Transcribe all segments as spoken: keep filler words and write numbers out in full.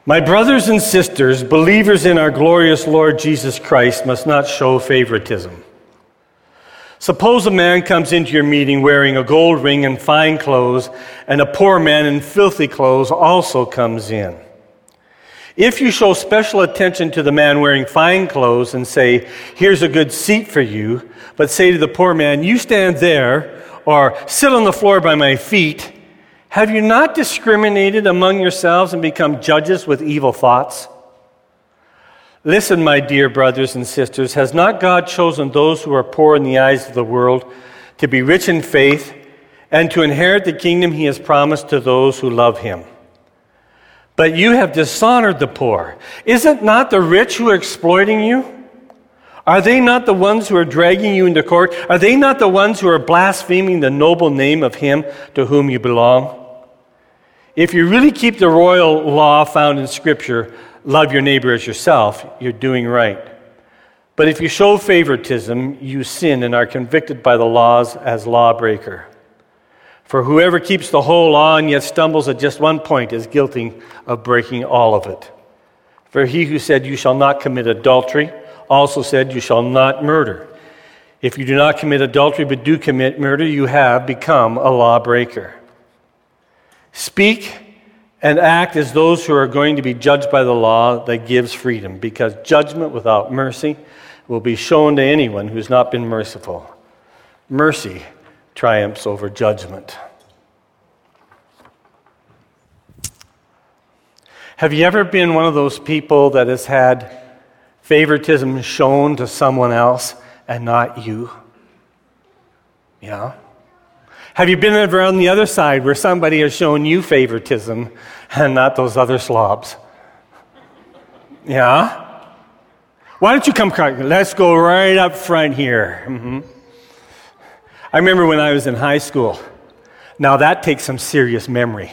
My brothers and sisters, believers in our glorious Lord Jesus Christ, must not show favoritism. Suppose a man comes into your meeting wearing a gold ring and fine clothes, and a poor man in filthy clothes also comes in. If you show special attention to the man wearing fine clothes and say, "Here's a good seat for you," but say to the poor man, "You stand there," or "Sit on the floor by my feet," have you not discriminated among yourselves and become judges with evil thoughts? Listen, my dear brothers and sisters, has not God chosen those who are poor in the eyes of the world to be rich in faith and to inherit the kingdom he has promised to those who love him? But you have dishonored the poor. Is it not the rich who are exploiting you? Are they not the ones who are dragging you into court? Are they not the ones who are blaspheming the noble name of him to whom you belong? If you really keep the royal law found in Scripture, love your neighbor as yourself, you're doing right. But if you show favoritism, you sin and are convicted by the laws as lawbreaker. For whoever keeps the whole law and yet stumbles at just one point is guilty of breaking all of it. For he who said, "You shall not commit adultery," also said, "You shall not murder." If you do not commit adultery but do commit murder, you have become a lawbreaker. Speak and act as those who are going to be judged by the law that gives freedom, because judgment without mercy will be shown to anyone who's not been merciful. Mercy triumphs over judgment. Have you ever been one of those people that has had favoritism shown to someone else and not you? Yeah. Have you been around the other side where somebody has shown you favoritism and not those other slobs? Yeah. Why don't you come, let's go right up front here. Mm-hmm. I remember when I was in high school. Now that takes some serious memory.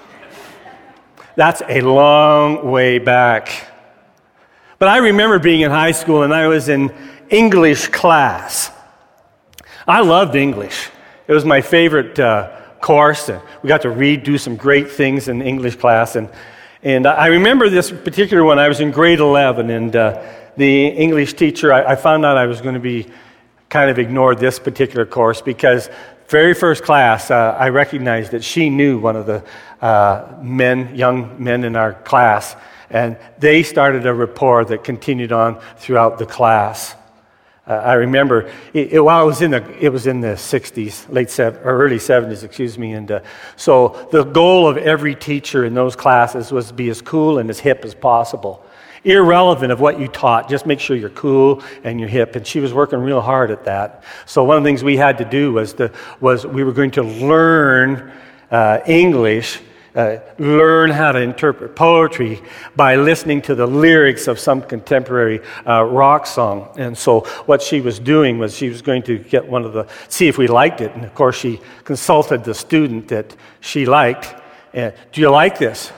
That's a long way back. But I remember being in high school and I was in English class. I loved English. It was my favorite uh, course. And we got to read, do some great things in English class. And, and I remember this particular one. I was in grade eleven, and uh, the English teacher, I, I found out I was going to be kind of ignored this particular course because very first class, uh, I recognized that she knew one of the uh, men, young men in our class, and they started a rapport that continued on throughout the class. Uh, I remember, it, it, while I was in the, it was in the sixties, late sev- or early seventies, excuse me, and uh, so the goal of every teacher in those classes was to be as cool and as hip as possible. Irrelevant of what you taught, just make sure you're cool and you're hip. And she was working real hard at that. So one of the things we had to do was to, was we were going to learn uh, English, uh, learn how to interpret poetry by listening to the lyrics of some contemporary uh, rock song. And so what she was doing was she was going to get one of the, see if we liked it. And of course she consulted the student that she liked. And, do you like this?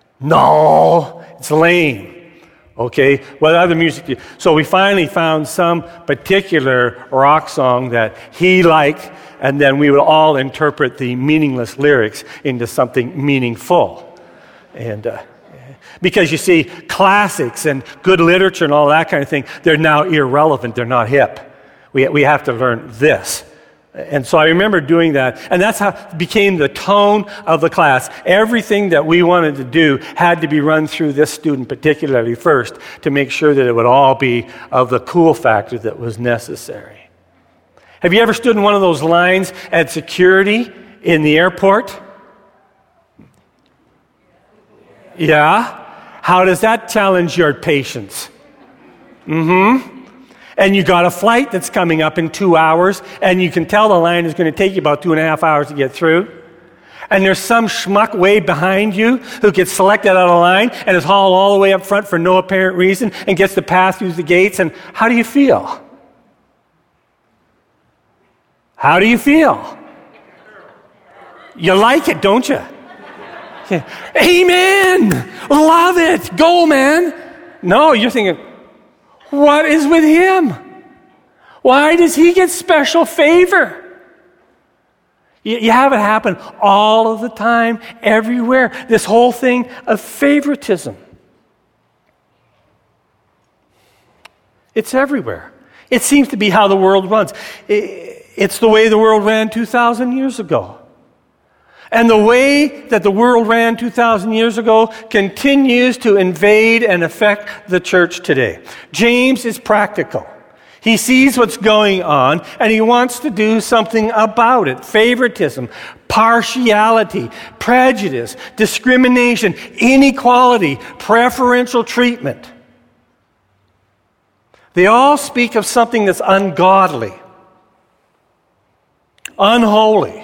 No, it's lame. Okay, what other music do you... So we finally found some particular rock song that he liked, and then we would all interpret the meaningless lyrics into something meaningful. And uh, because you see, classics and good literature and all that kind of thing, they're now irrelevant, they're not hip. We, we have to learn this. And so I remember doing that, and that's how it became the tone of the class. Everything that we wanted to do had to be run through this student particularly first to make sure that it would all be of the cool factor that was necessary. Have you ever stood in one of those lines at security in the airport? Yeah? How does that challenge your patience? Mm-hmm. And you got a flight that's coming up in two hours, and you can tell the line is going to take you about two and a half hours to get through. And there's some schmuck way behind you who gets selected out of line and is hauled all the way up front for no apparent reason and gets to pass through the gates. And how do you feel? How do you feel? You like it, don't you? Yeah. Amen! Love it! Go, man! No, you're thinking, what is with him? Why does he get special favor? You, you have it happen all of the time, everywhere. This whole thing of favoritism. It's everywhere. It seems to be how the world runs. It's the way the world ran two thousand years ago. And the way that the world ran two thousand years ago continues to invade and affect the church today. James is practical. He sees what's going on, and he wants to do something about it. Favoritism, partiality, prejudice, discrimination, inequality, preferential treatment. They all speak of something that's ungodly, unholy.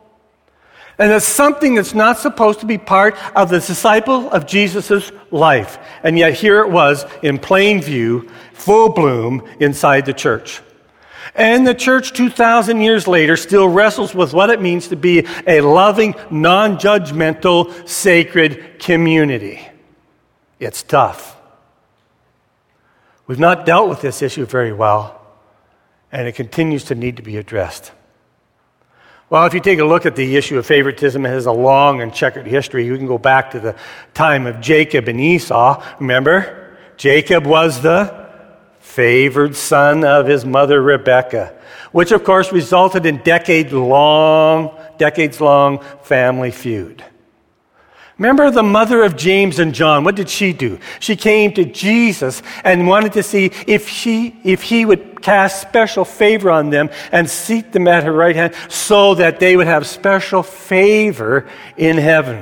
And it's something that's not supposed to be part of the disciple of Jesus' life. And yet here it was in plain view, full bloom inside the church. And the church two thousand years later still wrestles with what it means to be a loving, non-judgmental, sacred community. It's tough. We've not dealt with this issue very well, and it continues to need to be addressed. Well, if you take a look at the issue of favoritism, it has a long and checkered history. You can go back to the time of Jacob and Esau. Remember? Jacob was the favored son of his mother Rebekah, which of course resulted in decade-long, decades-long family feud. Remember the mother of James and John? What did she do? She came to Jesus and wanted to see if she, if he would cast special favor on them and seat them at her right hand so that they would have special favor in heaven.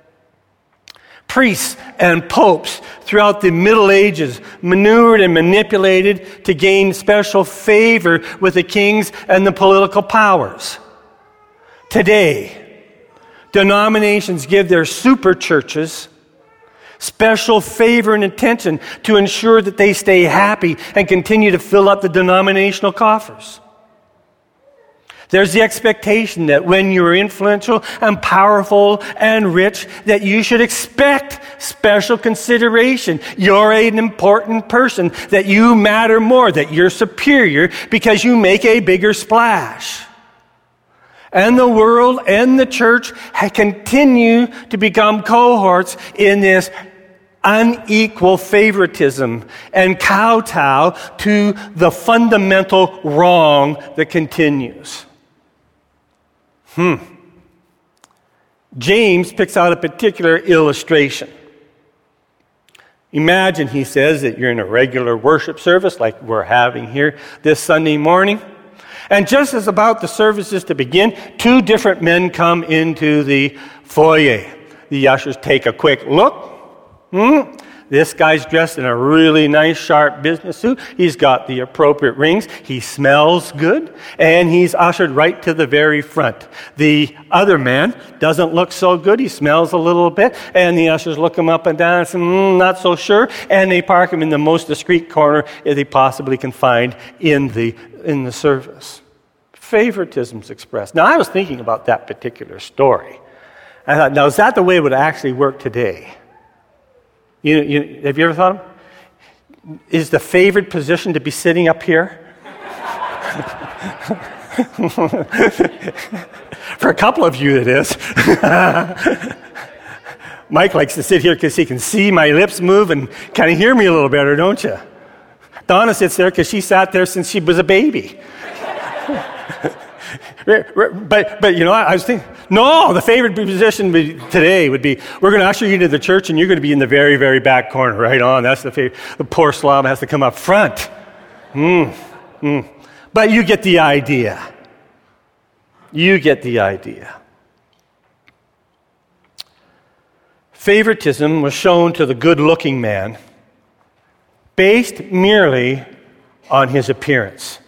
Priests and popes throughout the Middle Ages maneuvered and manipulated to gain special favor with the kings and the political powers. Today, denominations give their super churches special favor and attention to ensure that they stay happy and continue to fill up the denominational coffers. There's the expectation that when you're influential and powerful and rich, that you should expect special consideration. You're an important person, that you matter more, that you're superior because you make a bigger splash. And the world and the church continue to become cohorts in this unequal favoritism and kowtow to the fundamental wrong that continues. Hmm. James picks out a particular illustration. Imagine, he says, that you're in a regular worship service like we're having here this Sunday morning. And just as about the service is to begin, two different men come into the foyer. The ushers take a quick look. Hmm? This guy's dressed in a really nice, sharp business suit. He's got the appropriate rings. He smells good. And he's ushered right to the very front. The other man doesn't look so good. He smells a little bit. And the ushers look him up and down and say, mm, not so sure. And they park him in the most discreet corner they possibly can find in the, in the service. Favoritism's expressed. Now, I was thinking about that particular story. I thought, now, is that the way it would actually work today? You, you, have you ever thought of, is the favored position to be sitting up here? For a couple of you, it is. Mike likes to sit here because he can see my lips move and kind of hear me a little better, don't you? Donna sits there because she sat there since she was a baby. But, but you know, I was thinking, no, the favorite position today would be, we're going to usher you into the church and you're going to be in the very, very back corner, right on. That's the favorite. The poor slob has to come up front. Mm, mm. But you get the idea. You get the idea. Favoritism was shown to the good-looking man based merely on his appearance.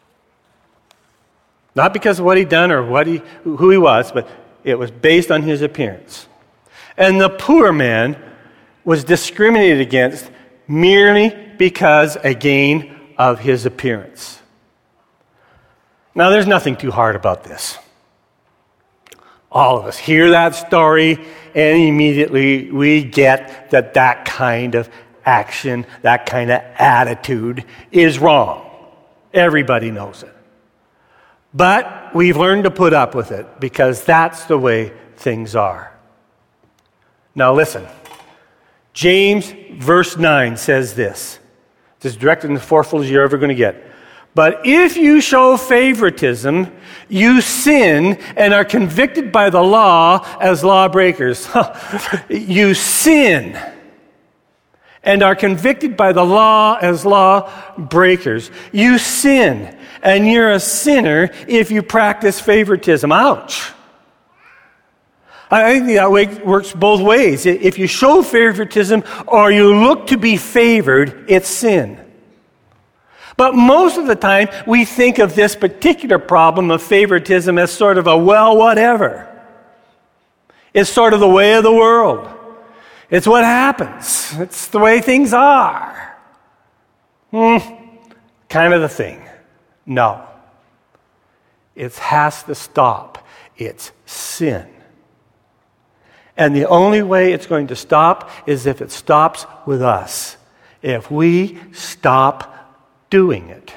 Not because of what he'd done or what he, who he was, but it was based on his appearance. And the poor man was discriminated against merely because, again, of his appearance. Now, there's nothing too hard about this. All of us hear that story, and immediately we get that that kind of action, that kind of attitude is wrong. Everybody knows it. But we've learned to put up with it because that's the way things are. Now listen. James verse nine says this. It's as direct and forceful as you're ever going to get. But if you show favoritism, you sin and are convicted by the law as lawbreakers. You sin and are convicted by the law as lawbreakers. You sin, and you're a sinner if you practice favoritism. Ouch. I think that way works both ways. If you show favoritism or you look to be favored, it's sin. But most of the time, we think of this particular problem of favoritism as sort of a, well, whatever. It's sort of the way of the world. It's what happens. It's the way things are. Hmm, kind of the thing. No. It has to stop. It's sin. And the only way it's going to stop is if it stops with us. If we stop doing it.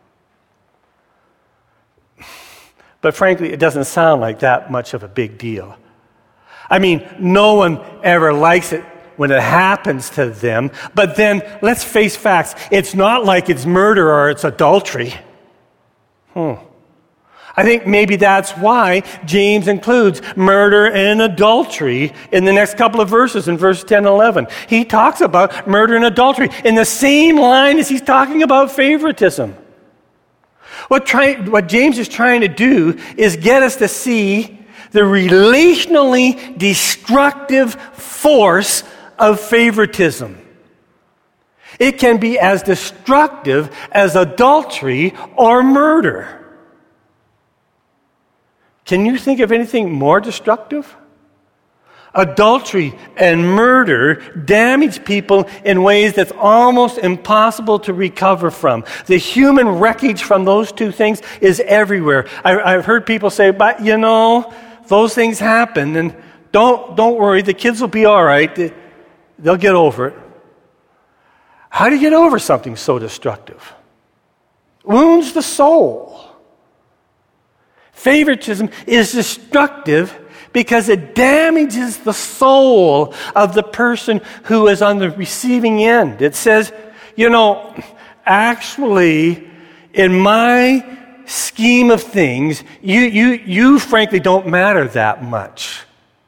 But frankly, it doesn't sound like that much of a big deal. I mean, no one ever likes it when it happens to them. But then, let's face facts. It's not like it's murder or it's adultery. Hmm. I think maybe that's why James includes murder and adultery in the next couple of verses, in verse ten and eleven. He talks about murder and adultery in the same line as he's talking about favoritism. What, try, what James is trying to do is get us to see the relationally destructive force of favoritism. It can be as destructive as adultery or murder. Can you think of anything more destructive? Adultery and murder damage people in ways that's almost impossible to recover from. The human wreckage from those two things is everywhere. I, I've heard people say, but you know, those things happen, and don't, don't worry, the kids will be all right. They, they'll get over it. How do you get over something so destructive? Wounds the soul. Favoritism is destructive because it damages the soul of the person who is on the receiving end. It says, you know, actually, in my scheme of things, you, you, you frankly don't matter that much.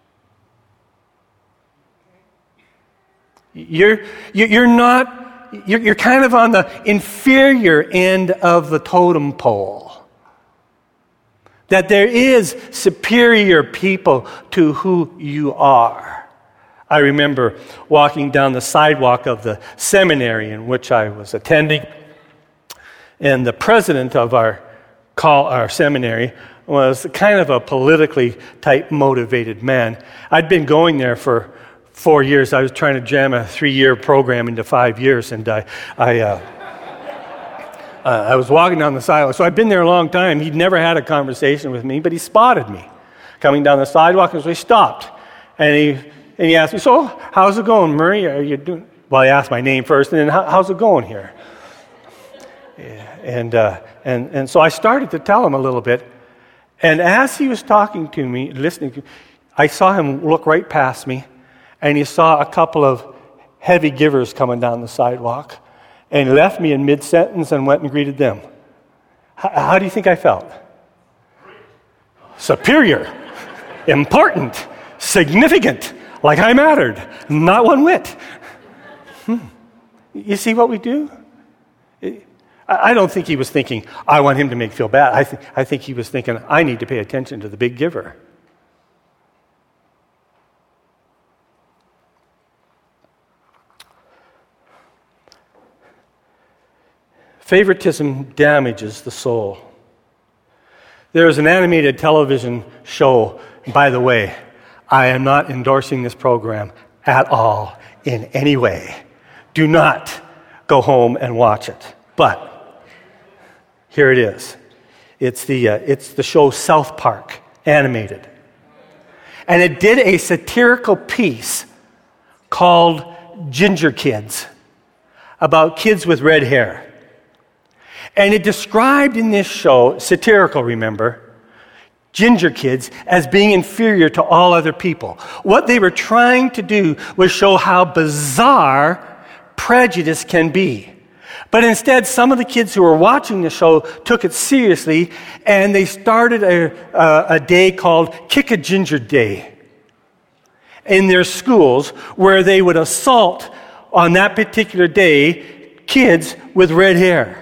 You're, you're not, you're, you're kind of on the inferior end of the totem pole. That there is superior people to who you are. I remember walking down the sidewalk of the seminary in which I was attending, and the president of our call, our seminary was kind of a politically type motivated man. I'd been going there for four years. I was trying to jam a three-year program into five years, and I, I uh, Uh, I was walking down the sidewalk, so I'd been there a long time. He'd never had a conversation with me, but he spotted me coming down the sidewalk, and so he stopped. And he and he asked me, so how's it going, Murray? Are you doing? Well, he asked my name first, and then How, how's it going here? Yeah, and uh, and and so I started to tell him a little bit. And as he was talking to me, listening to me, I saw him look right past me, and he saw a couple of heavy givers coming down the sidewalk. And he left me in mid-sentence and went and greeted them. H- how do you think I felt? Superior, important, significant, like I mattered. Not one whit. Hmm. You see what we do? I don't think he was thinking, I want him to make me feel bad. I, th- I think he was thinking, I need to pay attention to the big giver. Favoritism damages the soul. There is an animated television show, by the way, I am not endorsing this program at all in any way. Do not go home and watch it. But here it is. It's the, uh, it's the show South Park, animated. And it did a satirical piece called Ginger Kids, about kids with red hair. And it described in this show, satirical, remember, ginger kids as being inferior to all other people. What they were trying to do was show how bizarre prejudice can be. But instead, some of the kids who were watching the show took it seriously, and they started a, a, a day called Kick a Ginger Day in their schools, where they would assault on that particular day kids with red hair.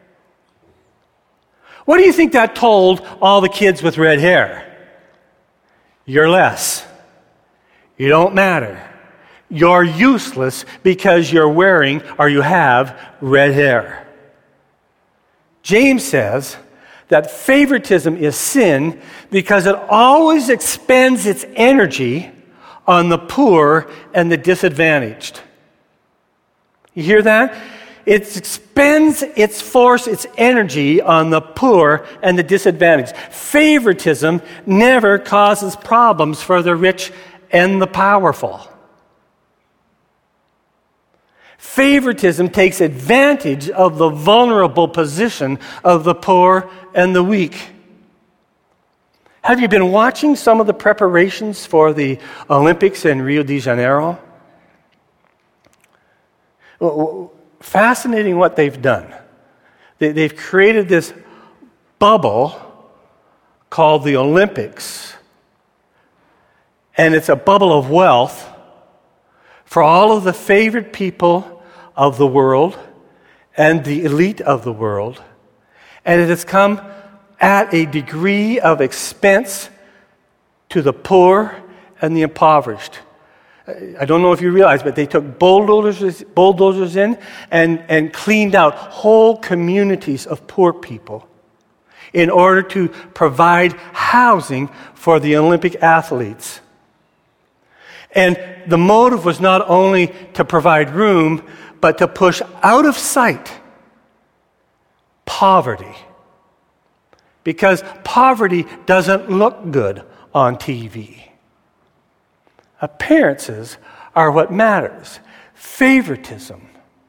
What do you think that told all the kids with red hair? You're less. You don't matter. You're useless because you're wearing or you have red hair. James says that favoritism is sin because it always expends its energy on the poor and the disadvantaged. You hear that? It expends its force, its energy on the poor and the disadvantaged. Favoritism never causes problems for the rich and the powerful. Favoritism takes advantage of the vulnerable position of the poor and the weak. Have you been watching some of the preparations for the Olympics in Rio de Janeiro? Fascinating what they've done. They've created this bubble called the Olympics, and it's a bubble of wealth for all of the favored people of the world and the elite of the world. And it has come at a degree of expense to the poor and the impoverished. I don't know if you realize, but they took bulldozers, bulldozers in and, and cleaned out whole communities of poor people in order to provide housing for the Olympic athletes. And the motive was not only to provide room, but to push out of sight poverty. Because poverty doesn't look good on T V. Appearances are what matters. Favoritism.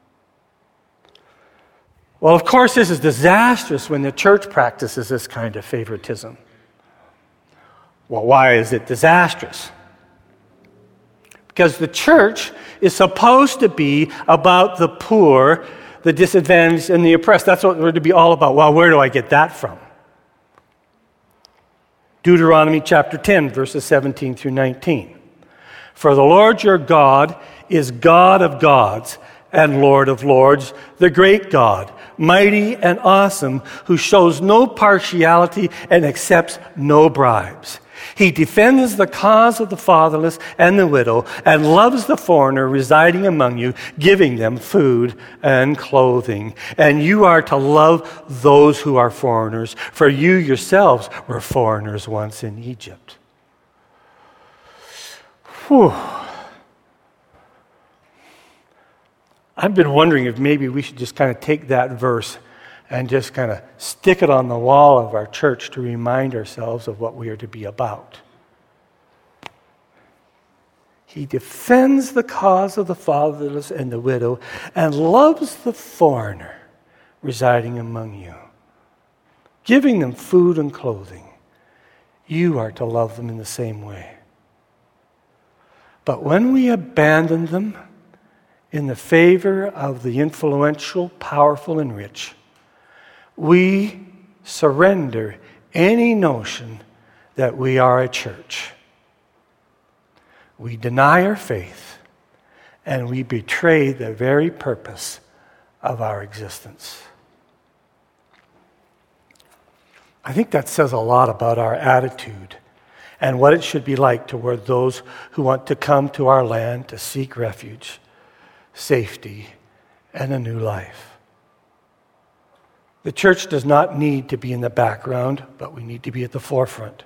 Well, of course, this is disastrous when the church practices this kind of favoritism. Well, why is it disastrous? Because the church is supposed to be about the poor, the disadvantaged, and the oppressed. That's what we're to be all about. Well, where do I get that from? Deuteronomy chapter ten, verses seventeen through nineteen. For the Lord your God is God of gods and Lord of lords, the great God, mighty and awesome, who shows no partiality and accepts no bribes. He defends the cause of the fatherless and the widow and loves the foreigner residing among you, giving them food and clothing. And you are to love those who are foreigners, for you yourselves were foreigners once in Egypt. Whew. I've been wondering if maybe we should just kind of take that verse and just kind of stick it on the wall of our church to remind ourselves of what we are to be about. He defends the cause of the fatherless and the widow and loves the foreigner residing among you, giving them food and clothing. You are to love them in the same way. But when we abandon them in the favor of the influential, powerful, and rich, we surrender any notion that we are a church. We deny our faith, and we betray the very purpose of our existence. I think that says a lot about our attitude and what it should be like toward those who want to come to our land to seek refuge, safety, and a new life. The church does not need to be in the background, but we need to be at the forefront.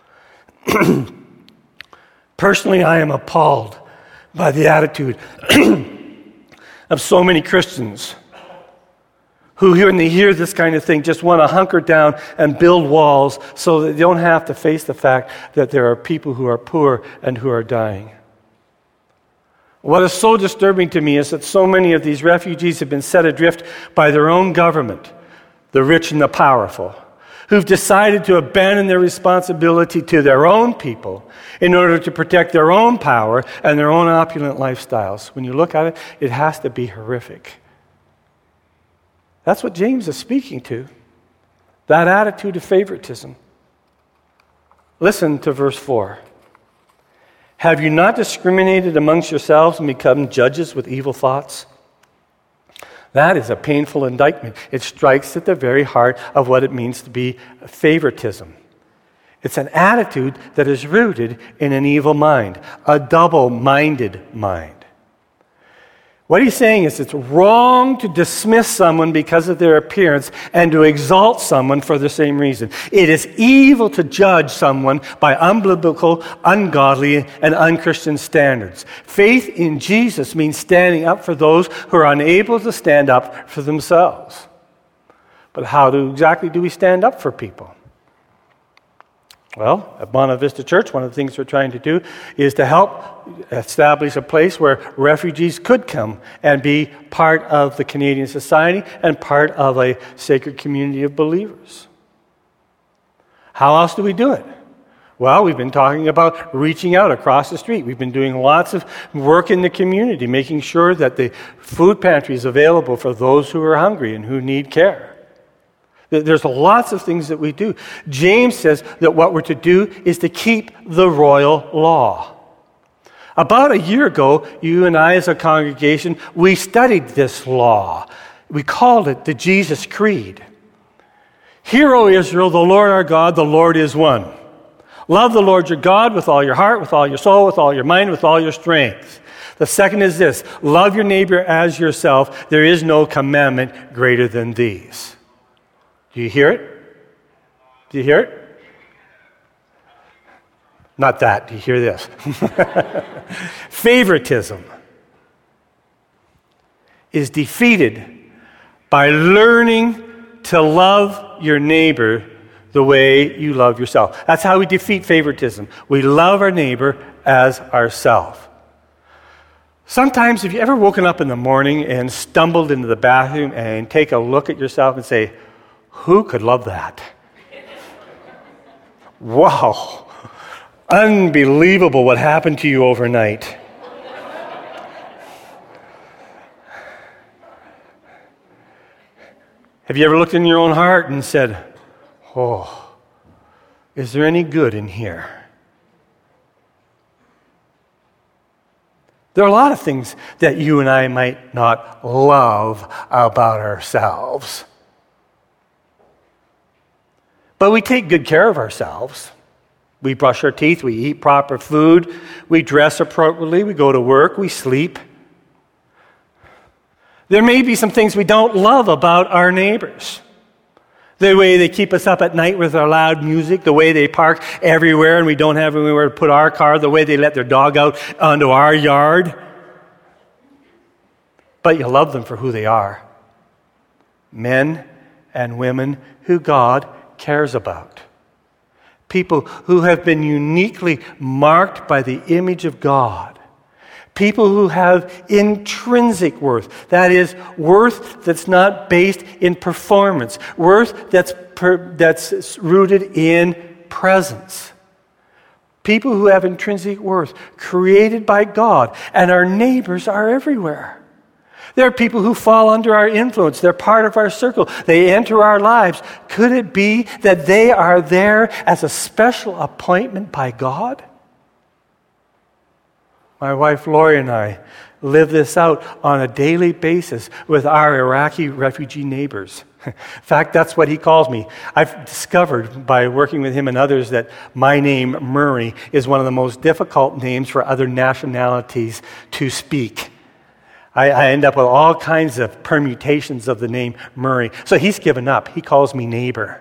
Personally, I am appalled by the attitude of so many Christians who, when they hear this kind of thing, just want to hunker down and build walls so that they don't have to face the fact that there are people who are poor and who are dying. What is so disturbing to me is that so many of these refugees have been set adrift by their own government, the rich and the powerful, who've decided to abandon their responsibility to their own people in order to protect their own power and their own opulent lifestyles. When you look at it, it has to be horrific. That's what James is speaking to, that attitude of favoritism. Listen to verse four. Have you not discriminated amongst yourselves and become judges with evil thoughts? That is a painful indictment. It strikes at the very heart of what it means to be favoritism. It's an attitude that is rooted in an evil mind, a double-minded mind. What he's saying is it's wrong to dismiss someone because of their appearance and to exalt someone for the same reason. It is evil to judge someone by unbiblical, ungodly, and unchristian standards. Faith in Jesus means standing up for those who are unable to stand up for themselves. But how do exactly do we stand up for people? Well, at Bonavista Vista Church, one of the things we're trying to do is to help establish a place where refugees could come and be part of the Canadian society and part of a sacred community of believers. How else do we do it? Well, we've been talking about reaching out across the street. We've been doing lots of work in the community, making sure that the food pantry is available for those who are hungry and who need care. There's lots of things that we do. James says that what we're to do is to keep the royal law. About a year ago, you and I as a congregation, we studied this law. We called it the Jesus Creed. Hear, O Israel, the Lord our God, the Lord is one. Love the Lord your God with all your heart, with all your soul, with all your mind, with all your strength. The second is this, love your neighbor as yourself. There is no commandment greater than these. Do you hear it? Do you hear it? Not that. Do you hear this? Favoritism is defeated by learning to love your neighbor the way you love yourself. That's how we defeat favoritism. We love our neighbor as ourselves. Sometimes, have you ever woken up in the morning and stumbled into the bathroom and take a look at yourself and say, who could love that? Wow. Unbelievable what happened to you overnight. Have you ever looked in your own heart and said, oh, is there any good in here? There are a lot of things that you and I might not love about ourselves. But we take good care of ourselves. We brush our teeth, we eat proper food, we dress appropriately, we go to work, we sleep. There may be some things we don't love about our neighbors. The way they keep us up at night with our loud music, the way they park everywhere and we don't have anywhere to put our car, the way they let their dog out onto our yard. But you love them for who they are. Men and women who God cares about. People who have been uniquely marked by the image of God. People who have intrinsic worth. That is, worth that's not based in performance. Worth that's, per, that's rooted in presence. People who have intrinsic worth, created by God. And our neighbors are everywhere. There are people who fall under our influence. They're part of our circle. They enter our lives. Could it be that they are there as a special appointment by God? My wife Lori and I live this out on a daily basis with our Iraqi refugee neighbors. In fact, that's what he calls me. I've discovered by working with him and others that my name, Murray, is one of the most difficult names for other nationalities to speak. I, I end up with all kinds of permutations of the name Murray. So he's given up. He calls me neighbor.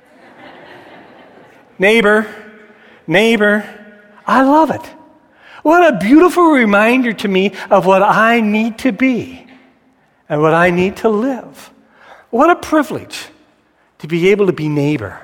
Neighbor, neighbor. I love it. What a beautiful reminder to me of what I need to be and what I need to live. What a privilege to be able to be neighbor.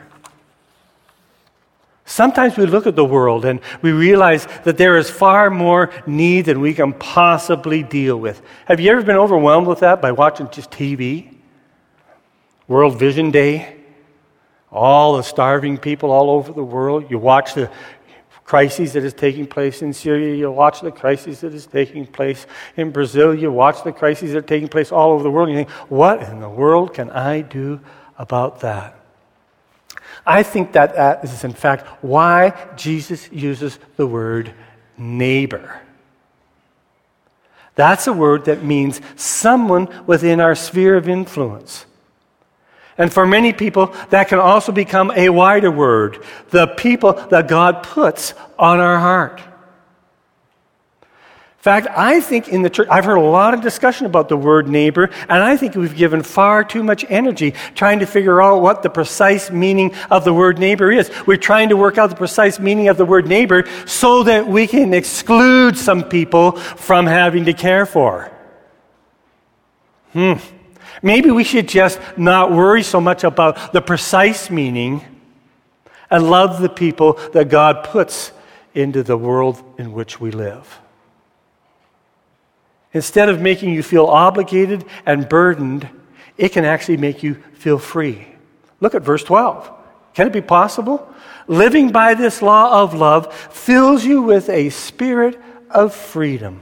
Sometimes we look at the world and we realize that there is far more need than we can possibly deal with. Have you ever been overwhelmed with that by watching just T V? World Vision Day, all the starving people all over the world. You watch the crises that is taking place in Syria. You watch the crisis that is taking place in Brazil. You watch the crises that are taking place all over the world. And you think, what in the world can I do about that? I think that that is, in fact, why Jesus uses the word neighbor. That's a word that means someone within our sphere of influence. And for many people, that can also become a wider word, the people that God puts on our heart. In fact, I think in the church, I've heard a lot of discussion about the word neighbor, and I think we've given far too much energy trying to figure out what the precise meaning of the word neighbor is. We're trying to work out the precise meaning of the word neighbor so that we can exclude some people from having to care for. Hmm. Maybe we should just not worry so much about the precise meaning and love the people that God puts into the world in which we live. Instead of making you feel obligated and burdened, it can actually make you feel free. Look at verse twelve. Can it be possible? Living by this law of love fills you with a spirit of freedom.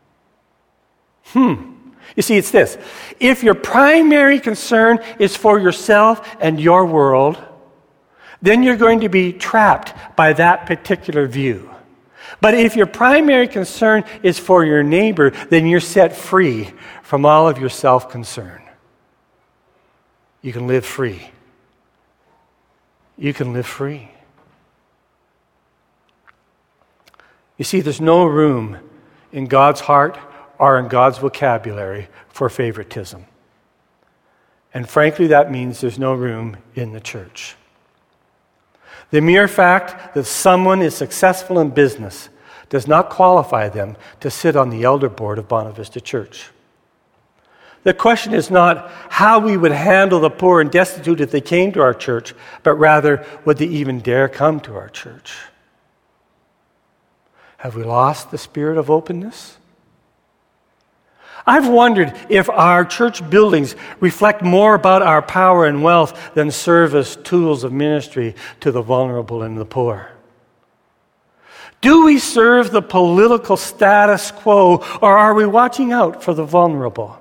Hmm. You see, it's this. If your primary concern is for yourself and your world, then you're going to be trapped by that particular view. But if your primary concern is for your neighbor, then you're set free from all of your self-concern. You can live free. You can live free. You see, there's no room in God's heart or in God's vocabulary for favoritism. And frankly, that means there's no room in the church. The mere fact that someone is successful in business does not qualify them to sit on the elder board of Bonavista Church. The question is not how we would handle the poor and destitute if they came to our church, but rather, would they even dare come to our church? Have we lost the spirit of openness? I've wondered if our church buildings reflect more about our power and wealth than serve as tools of ministry to the vulnerable and the poor. Do we serve the political status quo, or are we watching out for the vulnerable?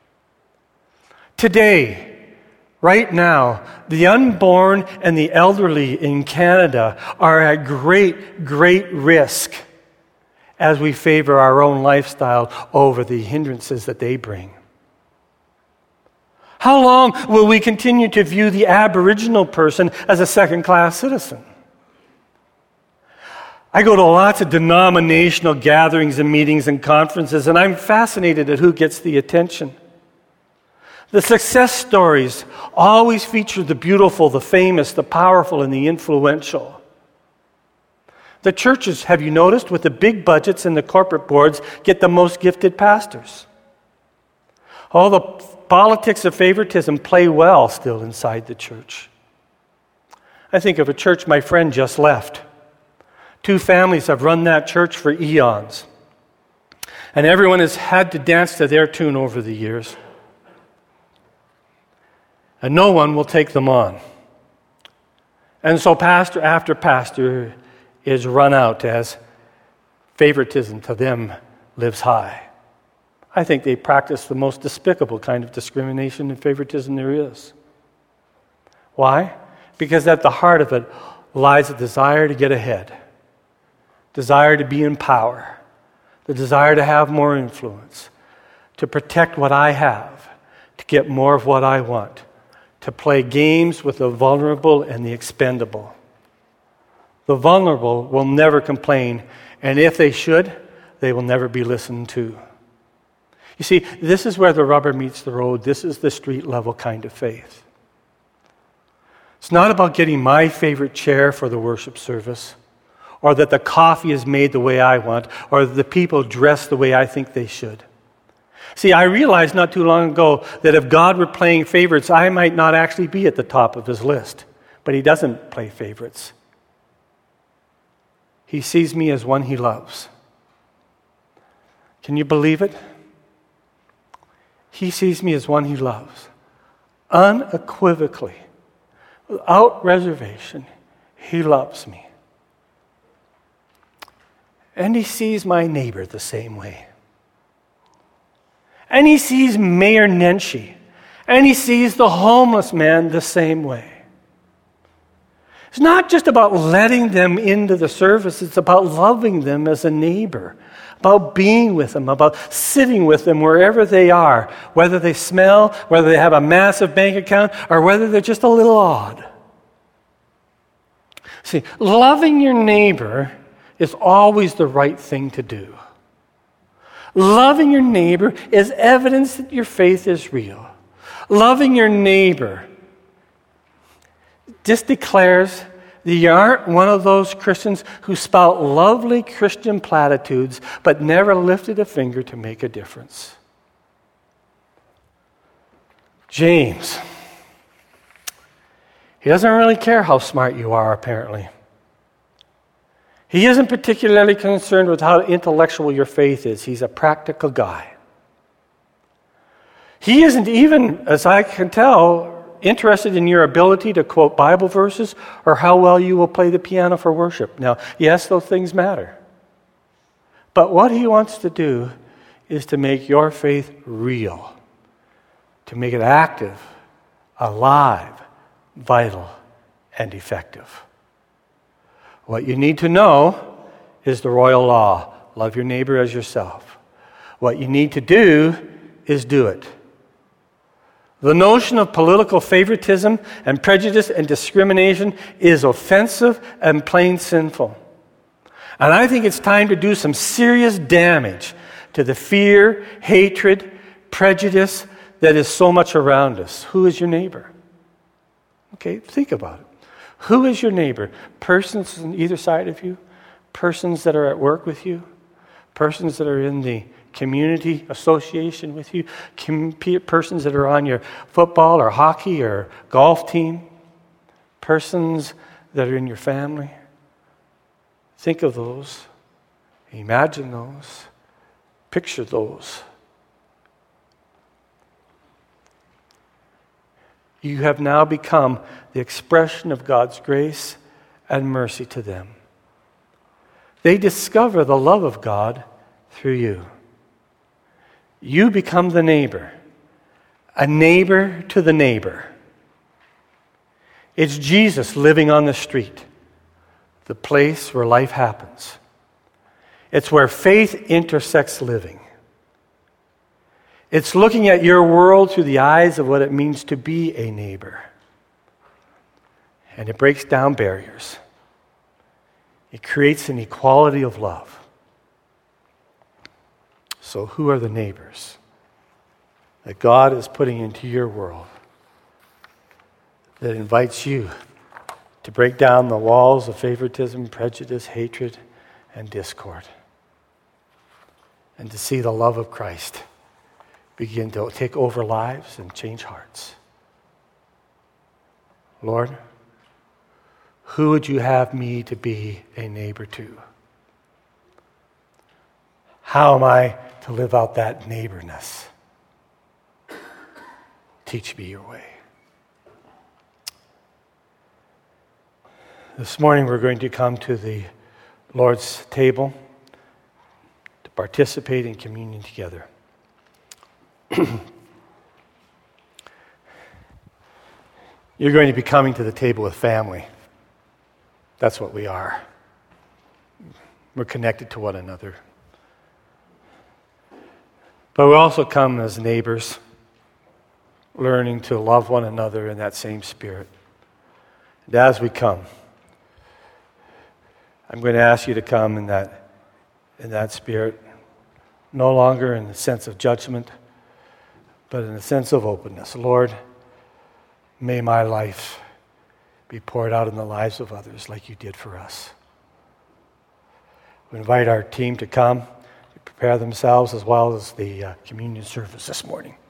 Today, right now, the unborn and the elderly in Canada are at great, great risk as we favor our own lifestyle over the hindrances that they bring. How long will we continue to view the Aboriginal person as a second-class citizen? I go to lots of denominational gatherings and meetings and conferences, and I'm fascinated at who gets the attention. The success stories always feature the beautiful, the famous, the powerful, and the influential. The churches, have you noticed, with the big budgets and the corporate boards, get the most gifted pastors. All the politics of favoritism play well still inside the church. I think of a church my friend just left. Two families have run that church for eons. And everyone has had to dance to their tune over the years. And no one will take them on. And so pastor after pastor is run out as favoritism to them lives high. I think they practice the most despicable kind of discrimination and favoritism there is. Why? Because at the heart of it lies a desire to get ahead, desire to be in power, the desire to have more influence, to protect what I have, to get more of what I want, to play games with the vulnerable and the expendable. The vulnerable will never complain, and if they should, they will never be listened to. You see, this is where the rubber meets the road. This is the street level kind of faith. It's not about getting my favorite chair for the worship service, or that the coffee is made the way I want, or that the people dress the way I think they should. See, I realized not too long ago that if God were playing favorites, I might not actually be at the top of his list. But he doesn't play favorites. He sees me as one he loves. Can you believe it? He sees me as one he loves. Unequivocally, without reservation, he loves me. And he sees my neighbor the same way. And he sees Mayor Nenshi. And he sees the homeless man the same way. It's not just about letting them into the service. It's about loving them as a neighbor. About being with them. About sitting with them wherever they are. Whether they smell, whether they have a massive bank account, or whether they're just a little odd. See, loving your neighbor is always the right thing to do. Loving your neighbor is evidence that your faith is real. Loving your neighbor just declares that you aren't one of those Christians who spout lovely Christian platitudes but never lifted a finger to make a difference. James, he doesn't really care how smart you are, apparently. He isn't particularly concerned with how intellectual your faith is. He's a practical guy. He isn't even, as I can tell, interested in your ability to quote Bible verses or how well you will play the piano for worship. Now, yes, those things matter. But what he wants to do is to make your faith real, to make it active, alive, vital, and effective. What you need to know is the royal law. Love your neighbor as yourself. What you need to do is do it. The notion of political favoritism and prejudice and discrimination is offensive and plain sinful. And I think it's time to do some serious damage to the fear, hatred, prejudice that is so much around us. Who is your neighbor? Okay, think about it. Who is your neighbor? Persons on either side of you? Persons that are at work with you? Persons that are in the community association with you? Com- persons that are on your football or hockey or golf team? Persons that are in your family? Think of those. Imagine those. Picture those. You have now become the expression of God's grace and mercy to them. They discover the love of God through you. You become the neighbor, a neighbor to the neighbor. It's Jesus living on the street, the place where life happens. It's where faith intersects living. It's looking at your world through the eyes of what it means to be a neighbor. And it breaks down barriers. It creates an equality of love. So who are the neighbors that God is putting into your world that invites you to break down the walls of favoritism, prejudice, hatred, and discord, and to see the love of Christ begin to take over lives and change hearts? Lord, who would you have me to be a neighbor to? How am I to live out that neighborness? Teach me your way. This morning we're going to come to the Lord's table to participate in communion together. You're going to be coming to the table with family. That's what we are. We're connected to one another. But we also come as neighbors, learning to love one another in that same spirit. And as we come, I'm going to ask you to come in that, in that spirit, no longer in the sense of judgment, but in the sense of openness. Lord, may my life be poured out in the lives of others like you did for us. We invite our team to come, to prepare themselves as well as the uh, communion service this morning.